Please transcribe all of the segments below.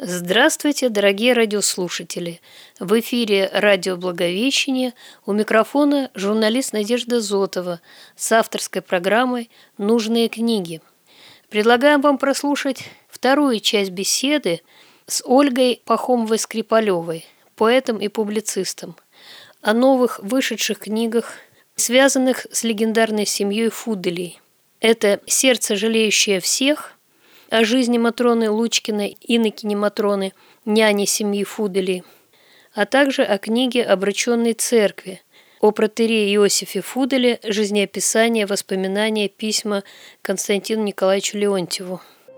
Здравствуйте, дорогие радиослушатели! В эфире радио «Благовещение», у микрофона журналист Надежда Зотова с авторской программой «Нужные книги». Предлагаем вам прослушать вторую часть беседы с Ольгой Пахомовой-Скрипалевой, поэтом и публицистом, о новых вышедших книгах, связанных с легендарной семьей Фуделей. Это «Сердце, жалеющее всех», о жизни Матроны Лучкиной, инокини Матроны, няни семьи Фуделей, а также о книге «Обрученной церкви», о протоиерее Иосифе Фуделе, жизнеописание, воспоминания, письма Константину Николаевичу Леонтьеву.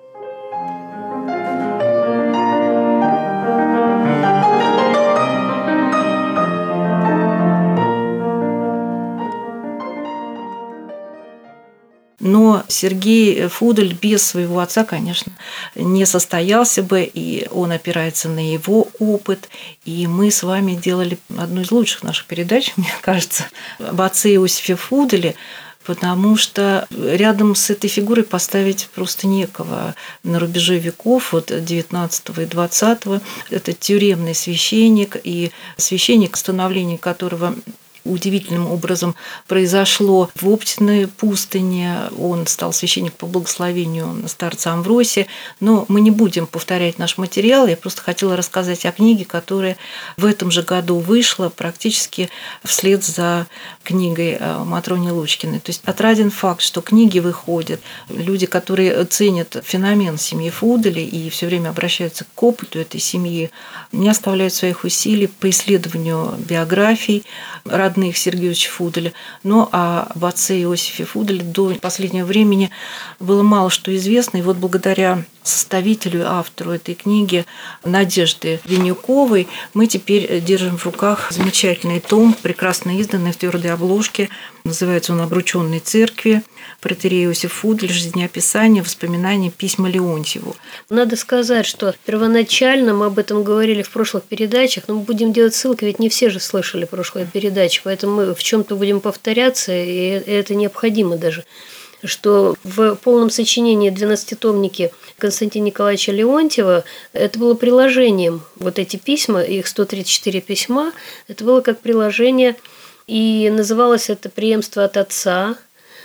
Но Сергей Фудель без своего отца, конечно, не состоялся бы, и он опирается на его опыт. И мы с вами делали одну из лучших наших передач, мне кажется, об отце Иосифе Фуделе, потому что рядом с этой фигурой поставить просто некого. На рубеже веков, от 19 и 20, это тюремный священник, и священник, становление которого удивительным образом произошло в Оптиной пустыне. Он стал священником по благословению старца Амвросия. Но мы не будем повторять наш материал. Я просто хотела рассказать о книге, которая в этом же году вышла практически вслед за книгой Матроны Лучкиной. То есть отраден факт, что книги выходят. Люди, которые ценят феномен семьи Фуделей и все время обращаются к опыту этой семьи, не оставляют своих усилий по исследованию биографий родных Сергеевича Фуделя. Но об отце Иосифе Фуделе до последнего времени было мало что известно. И вот благодаря составителю и автору этой книги Надежды Винюковой мы теперь держим в руках замечательный том, прекрасно изданный в твердой обложке. Называется он «Обрученной церкви», протоиерей Иосиф Фудель, жизнеописание, воспоминания, письма Леонтьеву. Надо сказать, что первоначально мы об этом говорили в прошлых передачах, но мы будем делать ссылки, ведь не все же слышали прошлые передачи, поэтому мы в чем-то будем повторяться, и это необходимо даже, что в полном сочинении 12-томнике Константина Николаевича Леонтьева это было приложением. Вот эти письма, их 134 письма, это было как приложение, и называлось это «Преемство от отца».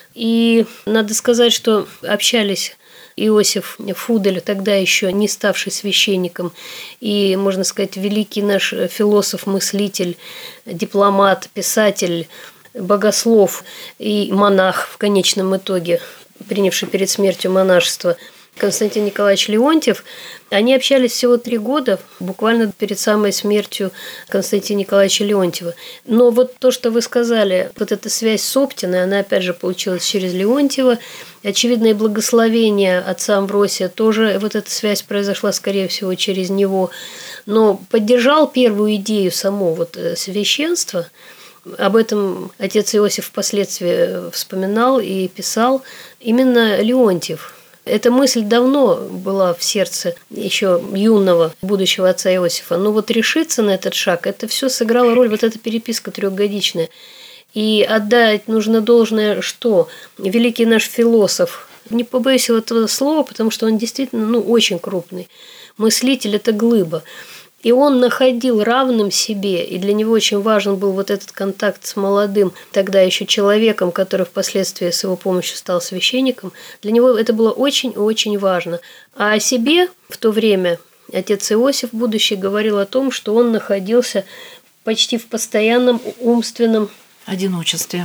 И надо сказать, что общались Иосиф Фудель, тогда еще не ставший священником, и, можно сказать, великий наш философ, мыслитель, дипломат, писатель, богослов и монах в конечном итоге, принявший перед смертью монашество, Константин Николаевич Леонтьев, они общались всего 3 года, буквально перед самой смертью Константина Николаевича Леонтьева. Но вот то, что вы сказали, вот эта связь с Оптиной, она опять же получилась через Леонтьева. Очевидно, и благословение отца Амвросия тоже, вот эта связь произошла, скорее всего, через него. Но поддержал первую идею само вот священства. Об этом отец Иосиф впоследствии вспоминал и писал именно Леонтьев. Эта мысль давно была в сердце еще юного будущего отца Иосифа. Но вот решиться на этот шаг, это все сыграло роль, вот эта переписка 3-годичная. И отдать нужно должное, что великий наш философ, не побоюсь этого слова, потому что он действительно очень крупный, мыслитель – это глыба. И он находил равным себе, и для него очень важен был вот этот контакт с молодым, тогда еще человеком, который впоследствии с его помощью стал священником. Для него это было очень-очень важно. А о себе в то время отец Иосиф, будущий, говорил о том, что он находился почти в постоянном умственном Одиночестве.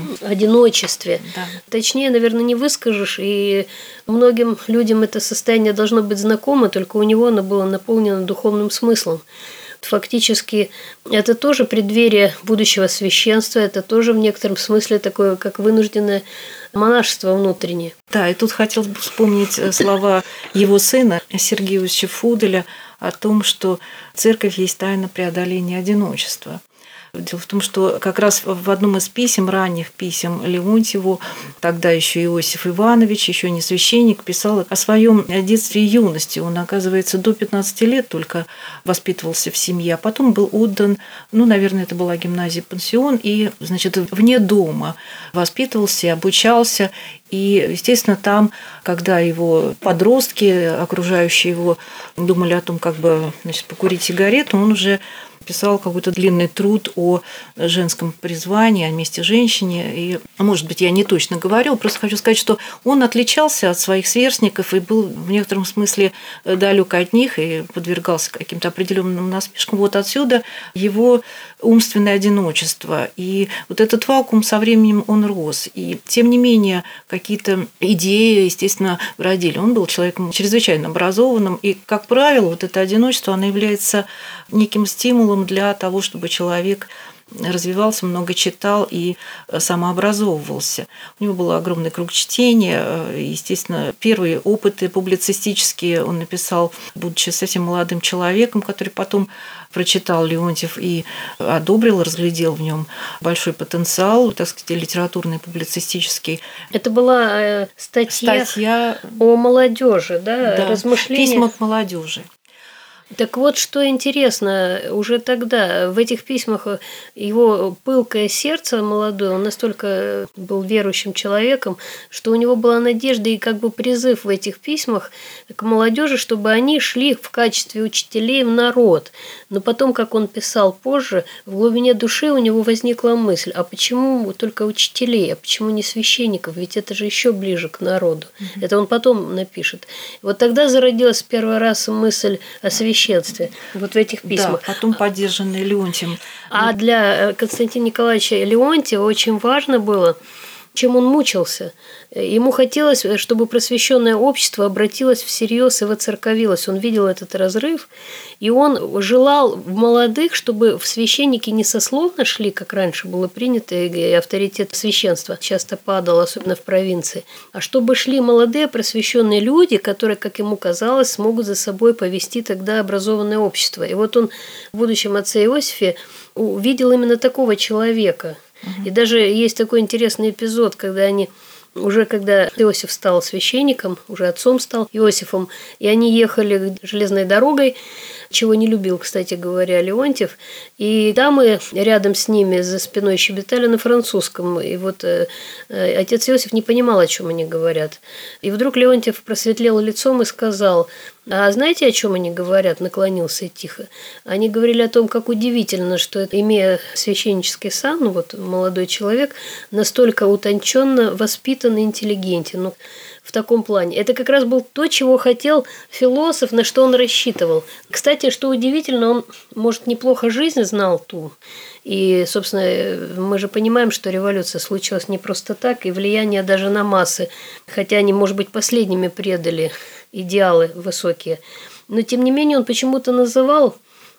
Да. Точнее, наверное, не выскажешь, и многим людям это состояние должно быть знакомо, только у него оно было наполнено духовным смыслом. Фактически, это тоже преддверие будущего священства, это тоже в некотором смысле такое, как вынужденное монашество внутреннее. Да, и тут хотелось бы вспомнить слова его сына Сергея Иосифа Фуделя о том, что церковь есть тайна преодоления одиночества. Дело в том, что как раз в одном из писем, ранних писем Леонтьеву, тогда еще Иосиф Иванович, еще не священник, писал о своем детстве и юности. Он, оказывается, до 15 лет только воспитывался в семье, а потом был отдан, наверное, это была гимназия-пансион, и, значит, вне дома воспитывался и обучался. И, естественно, там, когда его подростки, окружающие его, думали о том, как бы, значит, покурить сигарету, он уже писал какой-то длинный труд о женском призвании, о месте женщине. И, может быть, я не точно говорю, просто хочу сказать, что он отличался от своих сверстников и был в некотором смысле далек от них и подвергался каким-то определенным насмешкам. Вот отсюда его умственное одиночество. И вот этот вакуум со временем он рос. И, тем не менее, какие-то идеи, естественно, родили. Он был человеком чрезвычайно образованным. И, как правило, вот это одиночество, оно является неким стимулом для того, чтобы человек развивался, много читал и самообразовывался. У него был огромный круг чтения. Естественно, первые опыты публицистические он написал, будучи совсем молодым человеком, который потом прочитал Леонтьев и одобрил, разглядел в нем большой потенциал, так сказать, литературный, публицистический. Это была статья о молодежи, да? Размышления. Письма к молодежи. Так вот, что интересно, уже тогда в этих письмах его пылкое сердце молодое, он настолько был верующим человеком, что у него была надежда и как бы призыв в этих письмах к молодежи, чтобы они шли в качестве учителей в народ. Но потом, как он писал позже, в глубине души у него возникла мысль, а почему только учителей, а почему не священников, ведь это же еще ближе к народу. Это он потом напишет. Вот тогда зародилась первый раз мысль о священстве. Вот в этих письмах. Да, потом поддержанный Леонтьем. А для Константина Николаевича Леонтьева очень важно было, чем он мучился. Ему хотелось, чтобы просвещенное общество обратилось всерьез и воцерковилось. Он видел этот разрыв, и он желал в молодых, чтобы в священники не сословно шли, как раньше было принято, и авторитет священства часто падал, особенно в провинции, а чтобы шли молодые просвещенные люди, которые, как ему казалось, смогут за собой повести тогда образованное общество. И вот он в будущем отце Иосифе увидел именно такого человека. И даже есть такой интересный эпизод, когда Иосиф стал священником, уже отцом стал Иосифом, и они ехали железной дорогой, чего не любил, кстати говоря, Леонтьев, и дамы рядом с ними за спиной щебетали на французском, и вот отец Иосиф не понимал, о чем они говорят. И вдруг Леонтьев просветлел лицом и сказал: а знаете, о чем они говорят? Наклонился тихо. Они говорили о том, как удивительно, что, имея священнический сан, молодой человек настолько утонченно воспитан и интеллигентен. В таком плане. Это как раз был то, чего хотел философ, на что он рассчитывал. Кстати, что удивительно, он, может, неплохо жизнь знал ту. И, собственно, мы же понимаем, что революция случилась не просто так, и влияние даже на массы, хотя они, может быть, последними предали идеалы высокие. Но, тем не менее, он почему-то называл,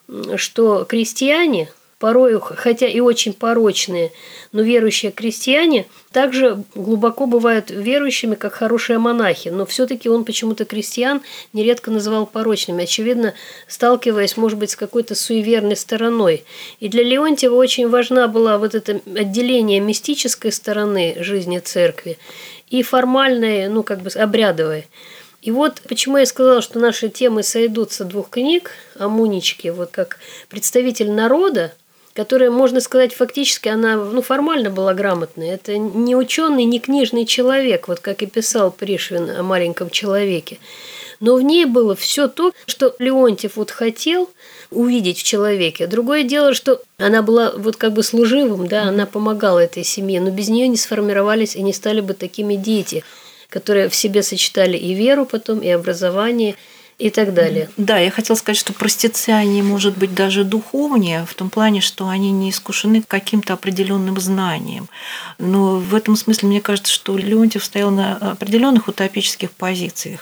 что крестьяне, порою, хотя и очень порочные, но верующие крестьяне также глубоко бывают верующими, как хорошие монахи. Но все-таки он почему-то крестьян нередко называл порочными, очевидно, сталкиваясь, может быть, с какой-то суеверной стороной. И для Леонтьева очень важна была вот это отделение мистической стороны жизни церкви и формальной, обрядовой. И вот почему я сказала, что наши темы сойдутся двух книг о Муничке, как представитель народа, которая, можно сказать, фактически она формально была грамотной. Это не ученый, не книжный человек, как и писал Пришвин о маленьком человеке. Но в ней было все то, что Леонтьев хотел увидеть в человеке. Другое дело, что она была служивым, да, она помогала этой семье, но без нее не сформировались и не стали бы такими дети, которые в себе сочетали и веру потом, и образование, и так далее. Да, я хотела сказать, что простецы, они, может быть, даже духовнее, в том плане, что они не искушены каким-то определенным знанием. Но в этом смысле мне кажется, что Леонтьев стоял на определенных утопических позициях.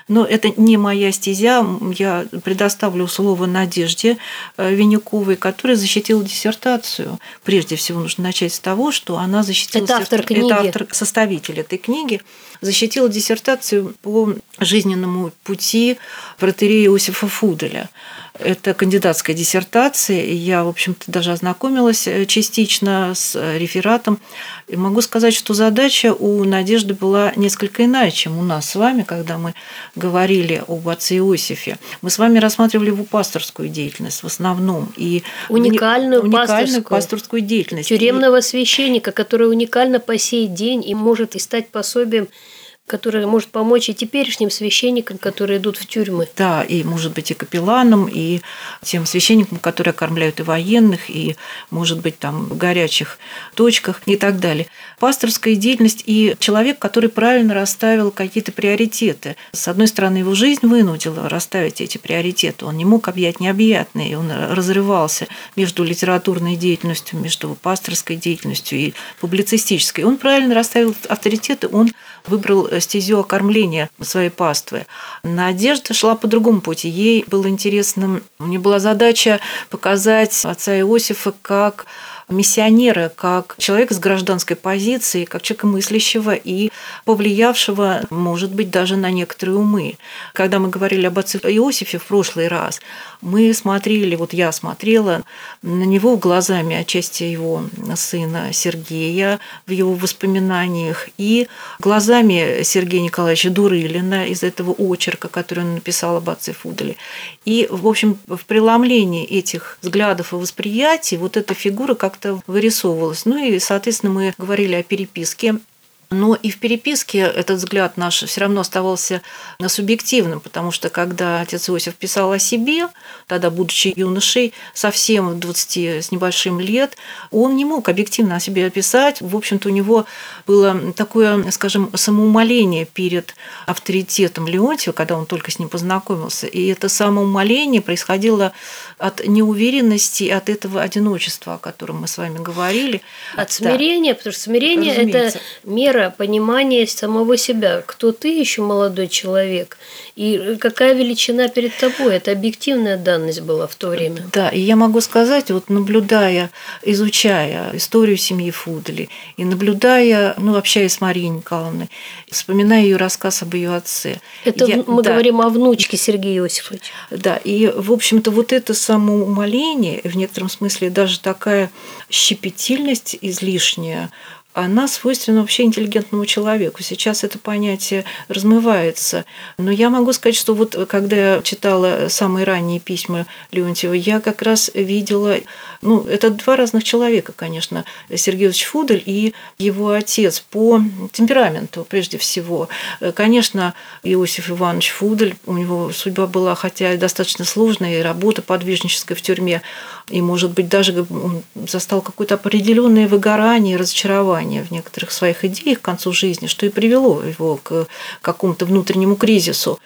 Но это не моя стезя. Я предоставлю слово Надежде Винюковой, которая защитила диссертацию. Прежде всего, нужно начать с того, что она защитила... Это автор книги. Это автор, составитель этой книги. Защитила диссертацию по жизненному пути протоиерея Иосифа Фуделя. Это кандидатская диссертация, и я, в общем-то, даже ознакомилась частично с рефератом. И могу сказать, что задача у Надежды была несколько иная, чем у нас с вами, когда мы говорили об отце Иосифе. Мы с вами рассматривали его пасторскую деятельность в основном. И уникальную пасторскую деятельность. Тюремного священника, который уникально по сей день и может и стать пособием, который может помочь и теперешним священникам, которые идут в тюрьмы. Да, и, может быть, и капелланам, и тем священникам, которые кормляют и военных, и, может быть, там в горячих точках и так далее. Пасторская деятельность и человек, который правильно расставил какие-то приоритеты. С одной стороны, его жизнь вынудила расставить эти приоритеты. Он не мог объять необъятное, и он разрывался между литературной деятельностью, между пасторской деятельностью и публицистической. Он правильно расставил авторитеты, он выбрал стезю окормления своей паствы. Надежда шла по другому пути. Ей было интересно, у нее была задача показать отца Иосифа как миссионера, как человека с гражданской позицией, как человека мыслящего и повлиявшего, может быть, даже на некоторые умы. Когда мы говорили об отце Иосифе в прошлый раз, мы смотрели, вот я смотрела на него глазами отчасти его сына Сергея в его воспоминаниях и глазами Сергея Николаевича Дурылина из этого очерка, который он написал об отце Фуделе. И, в общем, в преломлении этих взглядов и восприятий вот эта фигура как-то вырисовывалась. Ну и, соответственно, мы говорили о переписке. Но и в переписке этот взгляд наш все равно оставался субъективным, потому что когда отец Иосиф писал о себе, тогда, будучи юношей, совсем 20 с небольшим лет, он не мог объективно о себе описать. В общем-то, у него было такое, скажем, самоумоление перед авторитетом Леонтьева, когда он только с ним познакомился. И это самоумоление происходило от неуверенности, от этого одиночества, о котором мы с вами говорили. От смирения, потому что смирение – это мера понимания самого себя. Кто ты еще, молодой человек, и какая величина перед тобой. Это объективная данность была в то время. Да, и я могу сказать, вот наблюдая, изучая историю семьи Фудели, и наблюдая, общаясь с Марией Николаевной, вспоминая ее рассказ об ее отце. Это мы говорим о внучке Сергея Иосифовича. Да, и, в общем-то, вот это самоумоление, в некотором смысле даже такая щепетильность излишняя, она свойственна вообще интеллигентному человеку. Сейчас это понятие размывается. Но я могу сказать, что вот когда я читала самые ранние письма Леонтьева, я как раз видела... это два разных человека, конечно, Сергей Иосифович Фудель и его отец по темпераменту, прежде всего. Конечно, Иосиф Иванович Фудель, у него судьба была, хотя и достаточно сложная, и работа подвижническая в тюрьме, и, может быть, даже он застал какое-то определенное выгорание, разочарование в некоторых своих идеях к концу жизни, что и привело его к какому-то внутреннему кризису.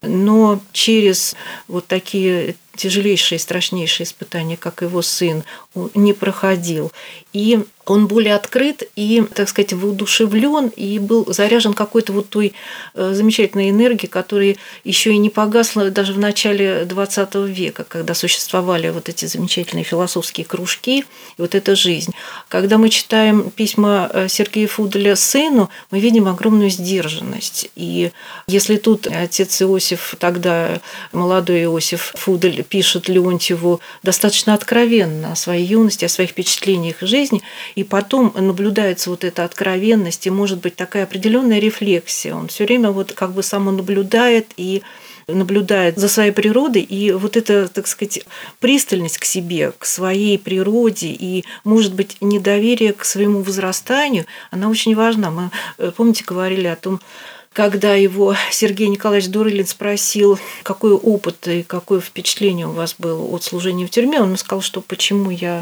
Но через вот такие тяжелейшие, страшнейшие испытания, как его сын, он не проходил. И он более открыт и, так сказать, воодушевлен и был заряжен какой-то вот той замечательной энергией, которая еще и не погасла даже в начале XX века, когда существовали вот эти замечательные философские кружки и вот эта жизнь. Когда мы читаем письма Сергея Фуделя сыну, мы видим огромную сдержанность. И если тут отец Иосиф, тогда молодой Иосиф Фудель, пишет Леонтьеву достаточно откровенно о своей юности, о своих впечатлениях и жизни, и потом наблюдается вот эта откровенность и, может быть, такая определенная рефлексия. Он все время вот как бы самонаблюдает и наблюдает за своей природой, и вот эта, так сказать, пристальность к себе, к своей природе и, может быть, недоверие к своему возрастанию, она очень важна. Мы, помните, говорили о том, когда его Сергей Николаевич Дурылин спросил, какой опыт и какое впечатление у вас было от служения в тюрьме, он сказал, что почему я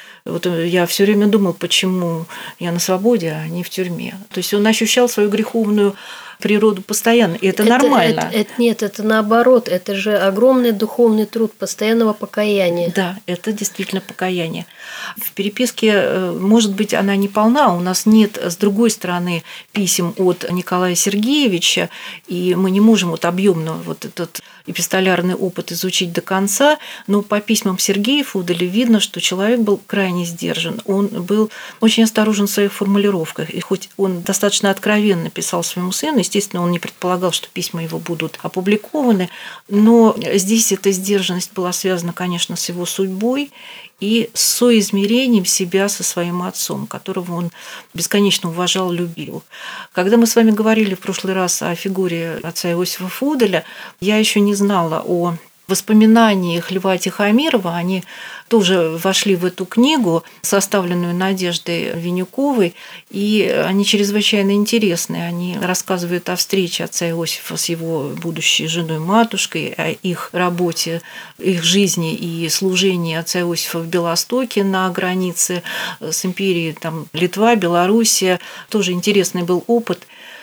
все время думал, почему я на свободе, а не в тюрьме. То есть он ощущал свою греховную природу постоянно, и это нормально. Нет, это наоборот, это же огромный духовный труд постоянного покаяния. Да, это действительно покаяние. В переписке, может быть, она не полна, у нас нет, с другой стороны, писем от Николая Сергеевича, и мы не можем объемно этот эпистолярный опыт изучить до конца, но по письмам Сергея Фуделя видно, что человек был крайне сдержан, он был очень осторожен в своих формулировках, и хоть он достаточно откровенно писал своему сыну, естественно, он не предполагал, что письма его будут опубликованы, но здесь эта сдержанность была связана, конечно, с его судьбой и с соизмерением себя со своим отцом, которого он бесконечно уважал, любил. Когда мы с вами говорили в прошлый раз о фигуре отца Иосифа Фуделя, я еще не знала о воспоминаниях Льва Тихомирова, они тоже вошли в эту книгу, составленную Надеждой Винюковой, и они чрезвычайно интересные. Они рассказывают о встрече отца Иосифа с его будущей женой-матушкой, о их работе, их жизни и служении отца Иосифа в Белостоке на границе с империей Литва, Белоруссия. Тоже интересный был опыт.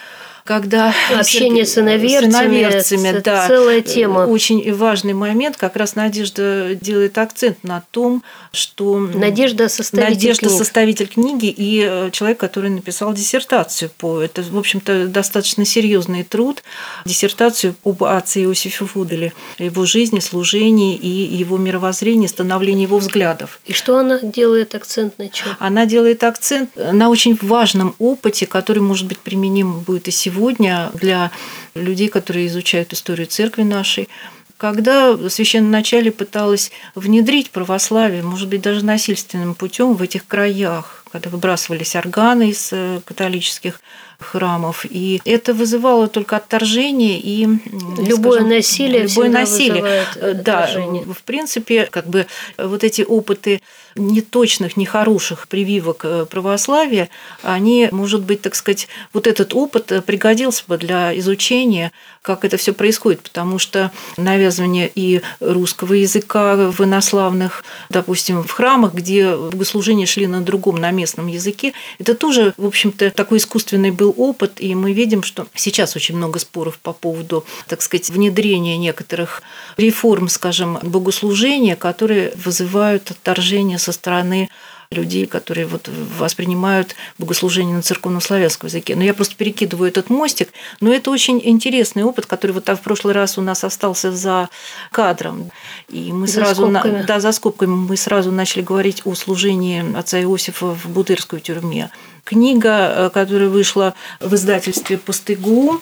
Когда общение с иноверцами, да, целая тема. Очень важный момент. Как раз Надежда делает акцент на том, что Надежда составитель книги и человек, который написал диссертацию по это, в общем-то, достаточно серьезный труд, диссертацию об отце Иосифе Фуделе, его жизни, служении и его мировоззрении, становлении его взглядов. И что она делает акцент на чем? Она делает акцент на очень важном опыте, который, может быть, применим будет и сегодня для людей, которые изучают историю церкви нашей. Когда священноначалие пыталось внедрить православие, может быть, даже насильственным путем в этих краях, когда выбрасывались органы из католических храмов, и это вызывало только отторжение и любое насилие. Да, в принципе, вот эти опыты неточных, нехороших прививок православия, они, может быть, так сказать, вот этот опыт пригодился бы для изучения, как это все происходит, потому что навязывание и русского языка в инославных, допустим, в храмах, где богослужения шли на другом, на местном языке, это тоже, в общем-то, такой искусственный был опыт, и мы видим, что сейчас очень много споров по поводу, так сказать, внедрения некоторых реформ, скажем, богослужения, которые вызывают отторжение со стороны людей, которые воспринимают богослужение на церковнославянском языке. Но я просто перекидываю этот мостик. Но это очень интересный опыт, который в прошлый раз у нас остался за кадром. И мы за скобками мы сразу начали говорить о служении отца Иосифа в Бутырской тюрьме. Книга, которая вышла в издательстве «Постыгу»,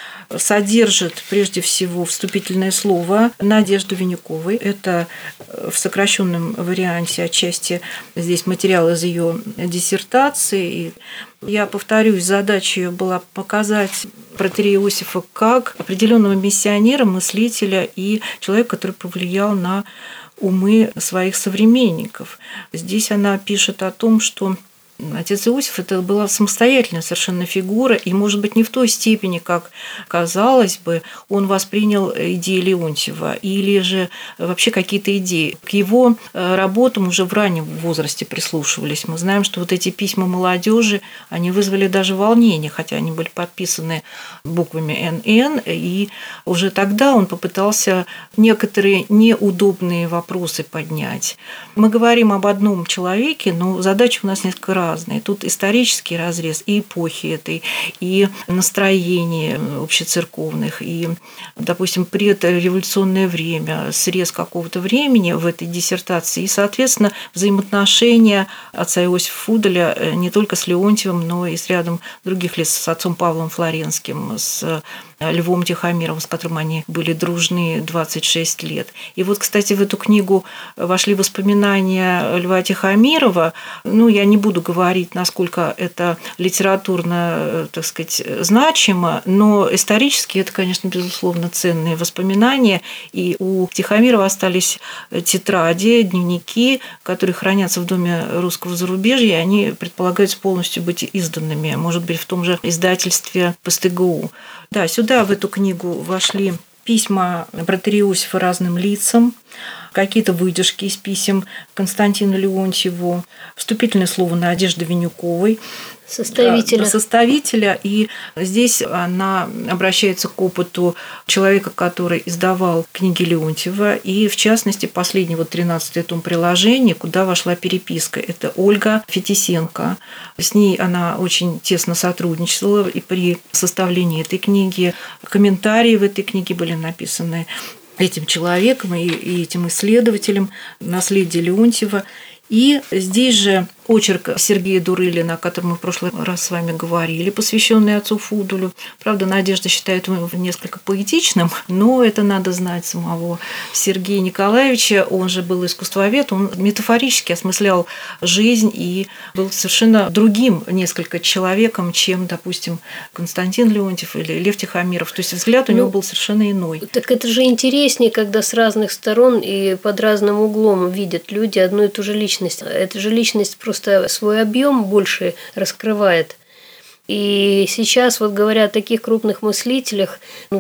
содержит прежде всего вступительное слово Надежды Винюковой. Это в сокращенном варианте отчасти здесь материал из ее диссертации. Я повторюсь, задача ее была показать протоиерея Иосифа как определенного миссионера, мыслителя и человека, который повлиял на умы своих современников. Здесь она пишет о том, что отец Иосиф – это была самостоятельная совершенно фигура, и, может быть, не в той степени, как казалось бы, он воспринял идеи Леонтьева или же вообще какие-то идеи. К его работам уже в раннем возрасте прислушивались. Мы знаем, что вот эти письма молодежи, они вызвали даже волнение, хотя они были подписаны буквами НН, и уже тогда он попытался некоторые неудобные вопросы поднять. Мы говорим об одном человеке, но задача у нас несколько разные. Тут исторический разрез и эпохи этой, и настроения общецерковных, и, допустим, предреволюционное время, срез какого-то времени в этой диссертации, и, соответственно, взаимоотношения отца Иосифа Фуделя не только с Леонтьевым, но и с рядом других лиц, с отцом Павлом Флоренским, с Львом Тихомировым, с которым они были дружны 26 лет. И вот, кстати, в эту книгу вошли воспоминания Льва Тихомирова. Я не буду говорить, насколько это литературно, так сказать, значимо, но исторически это, конечно, безусловно, ценные воспоминания. И у Тихомирова остались тетради, дневники, которые хранятся в Доме русского зарубежья, и они предполагаются полностью быть изданными, может быть, в том же издательстве «ПСТГУ». Да, сюда, в эту книгу, вошли письма протоиерея Иосифа разным лицам, какие-то выдержки из писем Константину Леонтьеву, вступительное слово Надежды Винюковой, составителя. И здесь она обращается к опыту человека, который издавал книги Леонтьева, и, в частности, последний 13-й том приложения, куда вошла переписка. Это Ольга Фетисенко. С ней она очень тесно сотрудничала, и при составлении этой книги комментарии в этой книге были написаны этим человеком и этим исследователем наследия Леонтьева. И здесь же очерк Сергея Дурылина, о котором мы в прошлый раз с вами говорили, посвященный отцу Фудулю. Правда, Надежда считает его несколько поэтичным, но это надо знать самого Сергея Николаевича. Он же был искусствовед, он метафорически осмыслял жизнь и был совершенно другим несколько человеком, чем, допустим, Константин Леонтьев или Лев Тихомиров. То есть взгляд у него был совершенно иной. Так это же интереснее, когда с разных сторон и под разным углом видят люди одну и ту же личность. Эта же личность просто свой объем больше раскрывает. И сейчас, говоря о таких крупных мыслителях,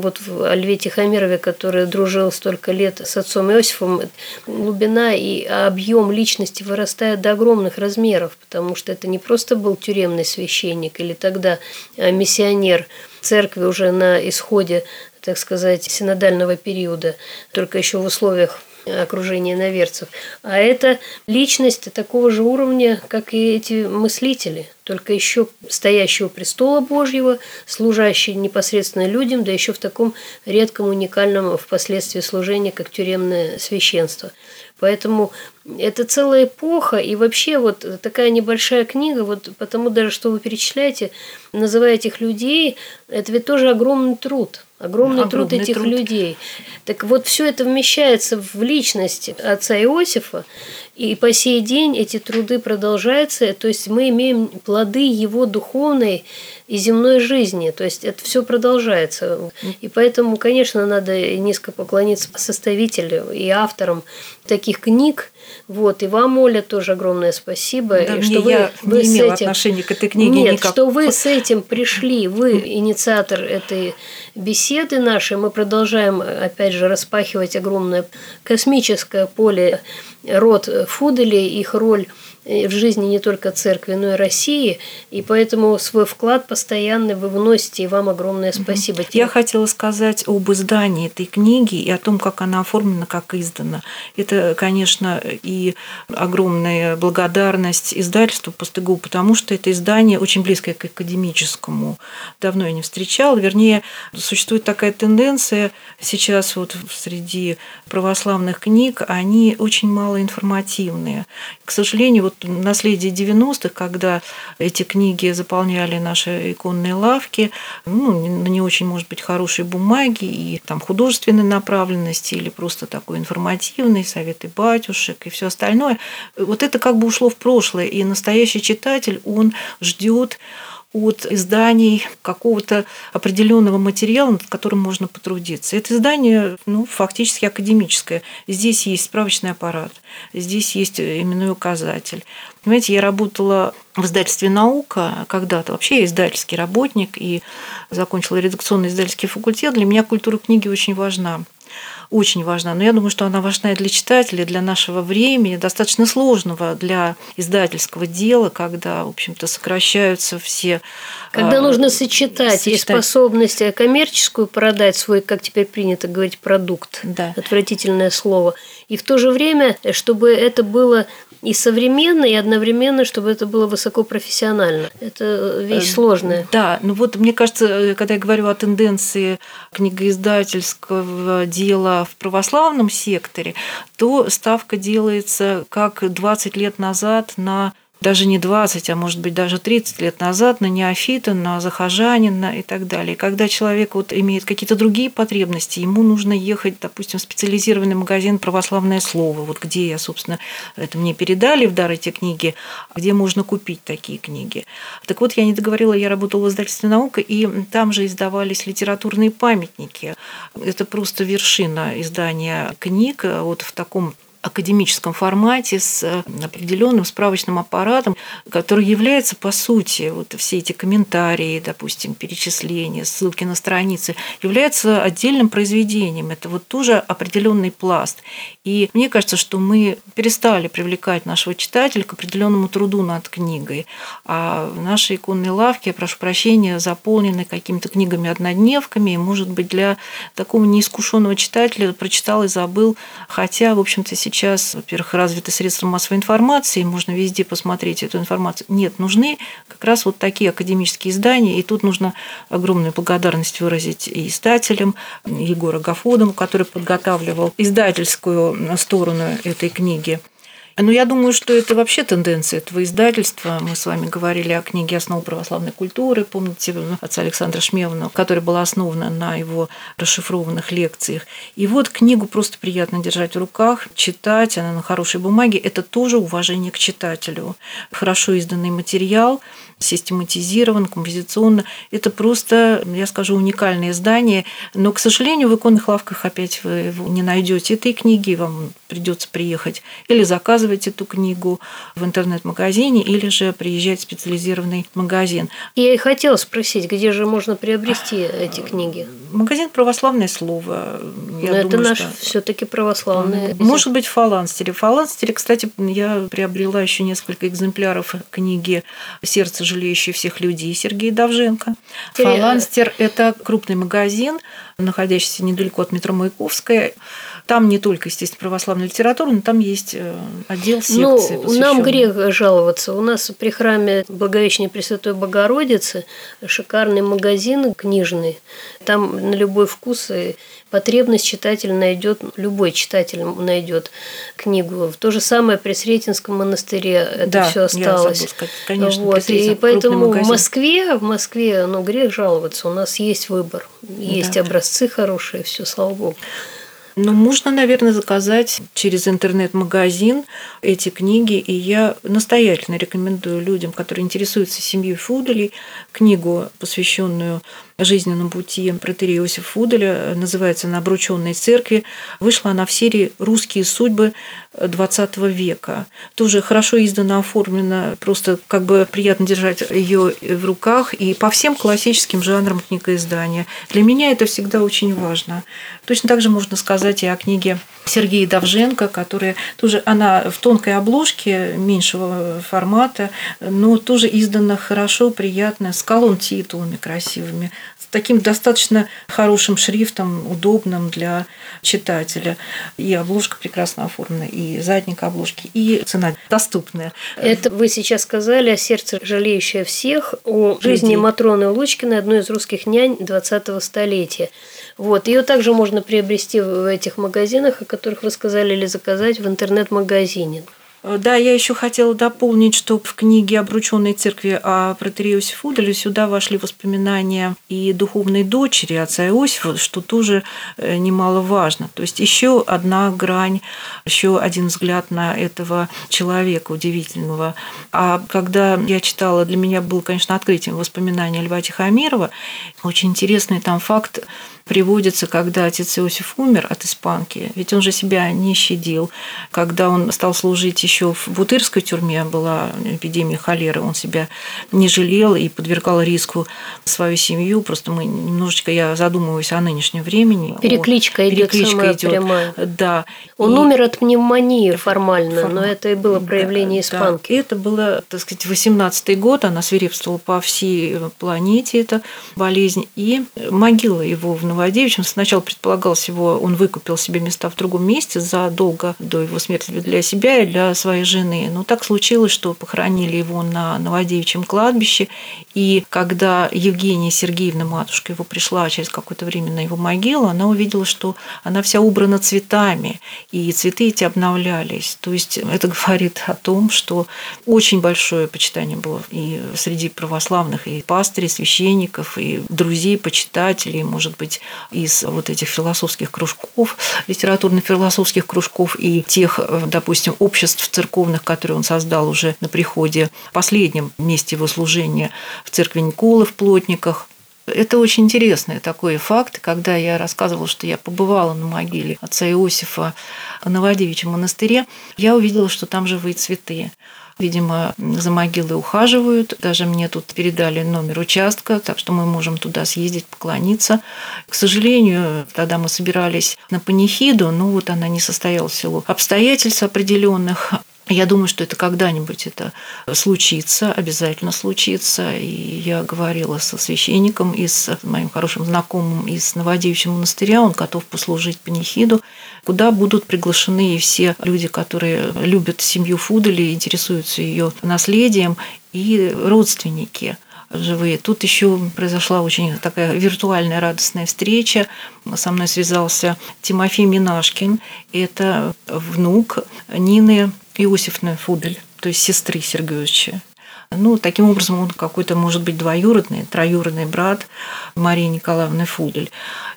о Льве Тихомирове, который дружил столько лет с отцом Иосифом, глубина и объем личности вырастает до огромных размеров, потому что это не просто был тюремный священник или тогда миссионер церкви уже на исходе, так сказать, синодального периода, только еще в условиях окружения иноверцев. А это личность такого же уровня, как и эти мыслители, только еще стоящего престола Божьего, служащий непосредственно людям, да еще в таком редком, уникальном впоследствии служении, как тюремное священство. Поэтому это целая эпоха, и вообще такая небольшая книга, потому даже, что вы перечисляете, называя этих людей, это ведь тоже огромный труд. Огромный труд этих людей. Так все это вмещается в личность отца Иосифа, и по сей день эти труды продолжаются, то есть мы имеем плоды его духовной и земной жизни, то есть это все продолжается. И поэтому, конечно, надо низко поклониться составителю и авторам таких книг. И вам, Оля, тоже огромное спасибо. Да, что я вы не имела отношения к этой книге Нет, никак. что вы с этим пришли, вы инициатор этой беседы нашей. Мы продолжаем, опять же, распахивать огромное космическое поле, род Фуделей, их роль в жизни не только церкви, но и России. И поэтому свой вклад постоянный вы вносите, и вам огромное спасибо. Я хотела сказать об издании этой книги и о том, как она оформлена, как издана. Это, конечно, и огромная благодарность издательству «Постыгу», потому что это издание очень близкое к академическому. Давно я не встречала. Вернее, существует такая тенденция сейчас среди православных книг, они очень малоинформативные. К сожалению, наследие 90-х, когда эти книги заполняли наши иконные лавки, на не очень, может быть, хорошей бумаги и художественной направленности или просто такой информативный, советы батюшек и все остальное. Это ушло в прошлое, и настоящий читатель, он ждет от изданий какого-то определенного материала, над которым можно потрудиться. Это издание фактически академическое. Здесь есть справочный аппарат, здесь есть именной указатель. Понимаете, я работала в издательстве «Наука» когда-то. Вообще я издательский работник и закончила редакционный издательский факультет. Для меня культура книги очень важна. Очень важна. Но я думаю, что она важна и для читателя, для нашего времени, достаточно сложного для издательского дела, когда, в общем-то, сокращаются все... Когда нужно сочетать и способность коммерческую продать свой, как теперь принято говорить, продукт, да. Отвратительное слово, и в то же время, чтобы это было и современно, и одновременно, чтобы это было высокопрофессионально. Это вещь сложная. Да, мне кажется, когда я говорю о тенденции книгоиздательского дела в православном секторе, то ставка делается как 20 лет назад на даже не 20, а может быть даже 30 лет назад на неофита, на захожанина и так далее. Когда человек имеет какие-то другие потребности, ему нужно ехать, допустим, в специализированный магазин «Православное слово», где я, собственно, это мне передали в дар эти книги, где можно купить такие книги. Так я не договорила, я работала в издательстве «Наука», и там же издавались литературные памятники. Это просто вершина издания книг в таком академическом формате с определенным справочным аппаратом, который является, по сути, вот все эти комментарии, допустим, перечисления, ссылки на страницы, являются отдельным произведением. Это вот тоже определенный пласт. И мне кажется, что мы перестали привлекать нашего читателя к определенному труду над книгой. А наши иконные лавки, я прошу прощения, заполнены какими-то книгами-однодневками. И, может быть, для такого неискушенного читателя прочитал и забыл. Хотя, в общем-то, сейчас, во-первых, развиты средства массовой информации, можно везде посмотреть эту информацию. Нет, нужны как раз вот такие академические издания. И тут нужно огромную благодарность выразить и издателям, Егору Гафодову, который подготавливал издательскую сторону этой книги. Но я думаю, что это вообще тенденция этого издательства. Мы с вами говорили о книге «Основы православной культуры», помните, отца Александра Шмевна, которая была основана на его расшифрованных лекциях. И вот книгу просто приятно держать в руках, читать, она на хорошей бумаге. Это тоже уважение к читателю. Хорошо изданный материал, систематизирован, композиционно. Это просто, я скажу, уникальное издание. Но, к сожалению, в иконных лавках опять вы не найдете этой книги, вам придется приехать или заказывать эту книгу в интернет-магазине, или же приезжать в специализированный магазин. Я и хотела спросить, где же можно приобрести эти книги? Магазин «Православное слово». Но это наш все-таки православный. Может быть, в Фаланстере. В Фаланстере, кстати, я приобрела еще несколько экземпляров книги «Сердце, жалеющее всех людей» Сергея Довженко. Фаланстер – это крупный магазин, находящийся недалеко от метро Маяковская. Там не только, естественно, православная литература, но там есть отдел секции. Нам грех жаловаться. У нас при храме Благовещения Пресвятой Богородицы шикарный магазин книжный. Там на любой вкус и потребность читатель найдет, любой читатель найдет книгу. То же самое при Сретенском монастыре это все осталось. Я забыла, конечно, вот. И поэтому в Москве, грех жаловаться. У нас есть выбор, есть образцы хорошие, все, слава богу. Но можно, наверное, заказать через интернет-магазин эти книги. И я настоятельно рекомендую людям, которые интересуются семьей Фуделей, книгу, посвященную жизненному пути протоиерея Иосифа Фуделя. Называется «На обрученной церкви». Вышла она в серии «Русские судьбы XX века». Тоже хорошо издана, оформлена. Просто как бы приятно держать ее в руках. И по всем классическим жанрам книгоиздания. Для меня это всегда очень важно. Точно так же можно сказать и о книге Сергея Довженко, которая тоже, она в тонкой обложке меньшего формата, но тоже издана хорошо, приятно, с колонн-титулами красивыми, с таким достаточно хорошим шрифтом, удобным для читателя. И обложка прекрасно оформлена, и задник обложки, и цена доступная. Это вы сейчас сказали о «Сердце, жалеющее всех», о жизни Матроны Лучкиной, одной из русских нянь 20-го столетия. Вот. Ее также можно приобрести в этих магазинах, о которых вы сказали, или заказать в интернет-магазине. Да, я еще хотела дополнить, что в книге «Обрученной церкви» о протоиерее Иосифе Фуделе сюда вошли воспоминания и духовной дочери отца Иосифа, что тоже немаловажно. То есть еще одна грань, еще один взгляд на этого человека удивительного. А когда я читала, для меня было, конечно, открытием воспоминания Льва Тихомирова. Очень интересный там факт приводится, когда отец Иосиф умер от испанки, ведь он же себя не щадил. Когда он стал служить еще в Бутырской тюрьме, была эпидемия холеры, он себя не жалел и подвергал риску свою семью. Просто я задумываюсь о нынешнем времени. Перекличка идет прямая. Да. Он умер от пневмонии формально, но это и было проявление испанки. Да. Это было, 18-й год, она свирепствовала по всей планете, эта болезнь, и могила его в Новодевичьем. Сначала предполагалось он выкупил себе места в другом месте задолго до его смерти для себя и для своей жены. Но так случилось, что похоронили его на Новодевичьем кладбище. И когда Евгения Сергеевна, матушка его, пришла через какое-то время на его могилу, она увидела, что она вся убрана цветами, и цветы эти обновлялись. То есть это говорит о том, что очень большое почитание было и среди православных, и пастырей, священников, и друзей, почитателей, может быть, из вот этих философских кружков, литературно-философских кружков и тех, допустим, обществ церковных, которые он создал уже на приходе в последнем месте его служения в церкви Николы в Плотниках. Это очень интересный такой факт. Когда я рассказывала, что я побывала на могиле отца Иосифа в Новодевичьем монастыре, я увидела, что там живые цветы. Видимо, за могилой ухаживают. Даже мне тут передали номер участка, так что мы можем туда съездить, поклониться. К сожалению, тогда мы собирались на панихиду, но вот она не состоялась в силу обстоятельств определенных. Я думаю, что это когда-нибудь это случится, обязательно случится. И я говорила со священником и с моим хорошим знакомым из Новодевичьего монастыря, он готов послужить панихиду, куда будут приглашены и все люди, которые любят семью Фудели, интересуются ее наследием, и родственники живые. Тут еще произошла очень такая виртуальная радостная встреча. Со мной связался Тимофей Минашкин. Это внук Нины Иосифовны Фудель, то есть сестры Сергеевича. Таким образом, он какой-то, может быть, двоюродный, троюродный брат Марии Николаевны Фудель.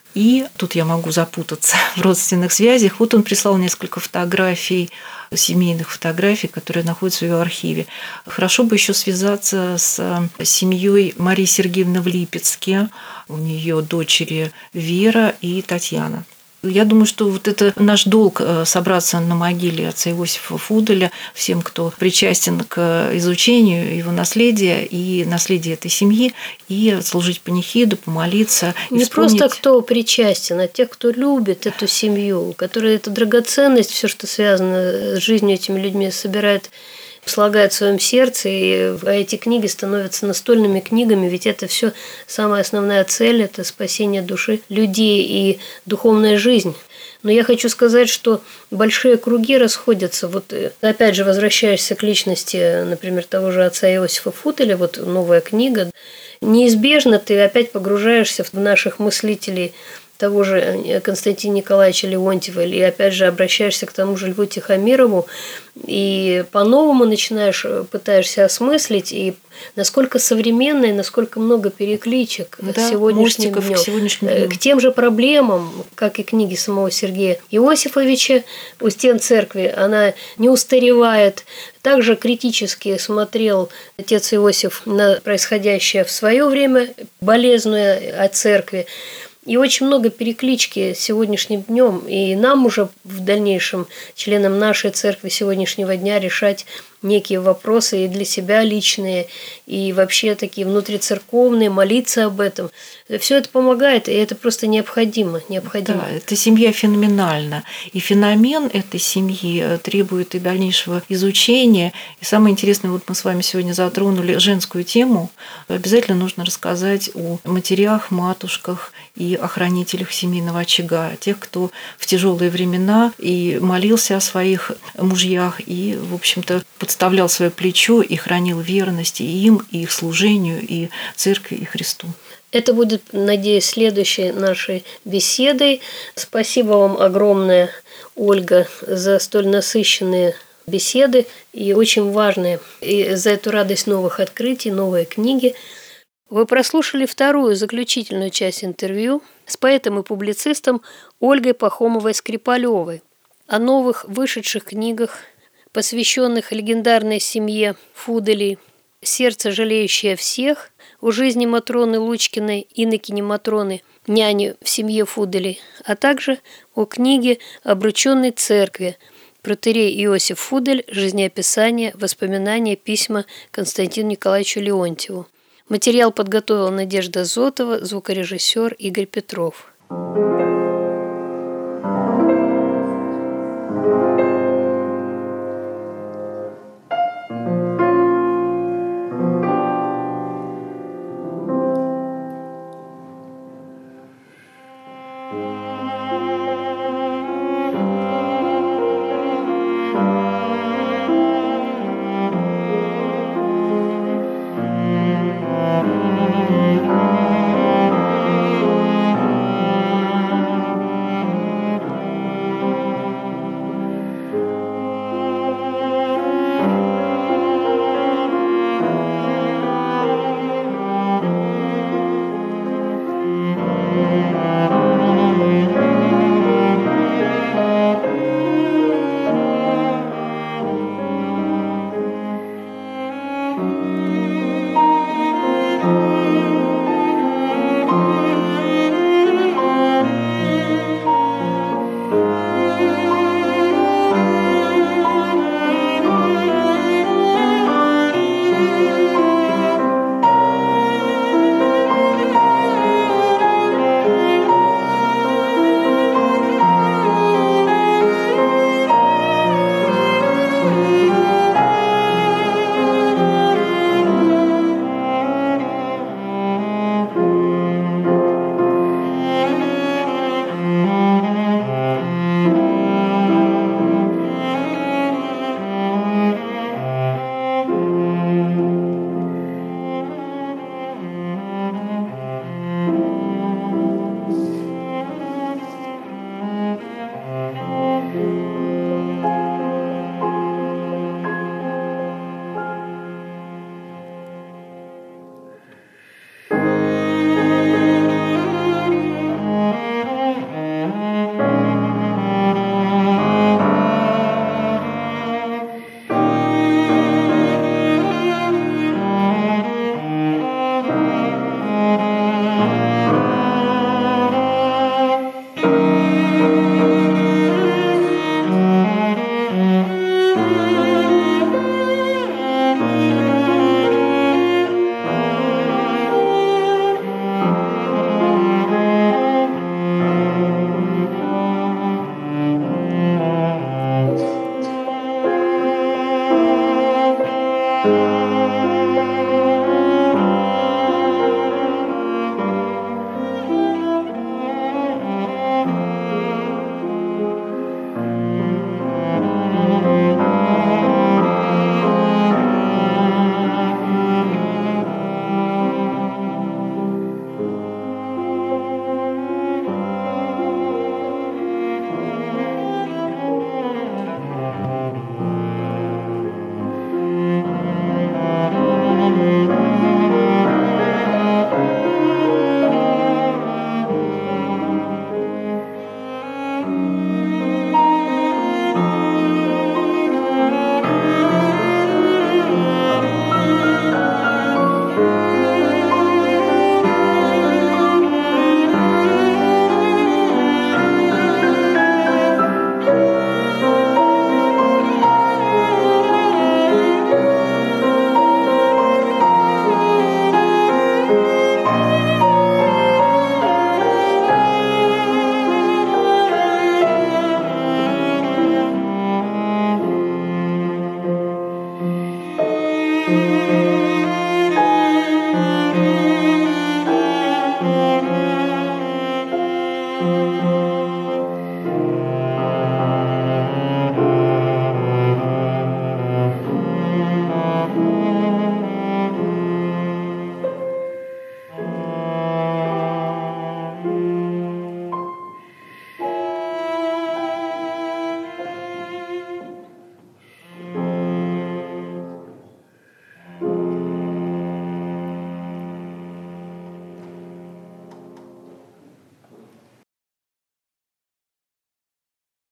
И тут я могу запутаться в родственных связях. Вот он прислал несколько фотографий, семейных фотографий, которые находятся в его архиве. Хорошо бы еще связаться с семьей Марии Сергеевны в Липецке. У нее дочери Вера и Татьяна. Я думаю, что вот это наш долг – собраться на могиле отца Иосифа Фуделя, всем, кто причастен к изучению его наследия и наследия этой семьи, и служить панихиду, помолиться. Не просто кто причастен, а тех, кто любит эту семью, которая эту драгоценность, все, что связано с жизнью этими людьми, собирает, слагает в своем сердце, и эти книги становятся настольными книгами, ведь это все самая основная цель – это спасение души людей и духовная жизнь. Но я хочу сказать, что большие круги расходятся. Вот опять же, возвращаешься к личности, например, того же отца Иосифа Фуделя, вот новая книга, неизбежно ты опять погружаешься в наших мыслителей, того же Константина Николаевича Леонтьева, и опять же обращаешься к тому же Льву Тихомирову, и по-новому пытаешься осмыслить, и насколько современно, и насколько много перекличек сегодняшним днем. К тем же проблемам, как и книги самого Сергея Иосифовича «У стен церкви», она не устаревает. Также критически смотрел отец Иосиф на происходящее в свое время, болезненное о церкви. И очень много переклички сегодняшним днем. И нам уже в дальнейшем, членам нашей церкви сегодняшнего дня, решать некие вопросы и для себя личные, и вообще такие внутрицерковные, молиться об этом. Все это помогает, и это просто необходимо. Да, эта семья феноменальна. И феномен этой семьи требует и дальнейшего изучения. И самое интересное, вот мы с вами сегодня затронули женскую тему. Обязательно нужно рассказать о матерях, матушках и охранителях семейного очага, тех, кто в тяжелые времена и молился о своих мужьях, и, в общем-то, подставлял свое плечо и хранил верность и им, и их служению, и церкви, и Христу. Это будет, надеюсь, следующей нашей беседой. Спасибо вам огромное, Ольга, за столь насыщенные беседы и очень важные, и за эту радость новых открытий, новые книги. Вы прослушали вторую, заключительную часть интервью с поэтом и публицистом Ольгой Пахомовой-Скрипалевой о новых вышедших книгах, посвященных легендарной семье Фуделей «Сердце, жалеющее всех», о жизни Матроны Лучкиной, инокини Матроны, няни в семье Фуделей, а также о книге «Обрученной церкви», протоиерей Иосиф Фудель, жизнеописание, воспоминания, письма Константину Николаевичу Леонтьеву. Материал подготовила Надежда Зотова, звукорежиссер Игорь Петров.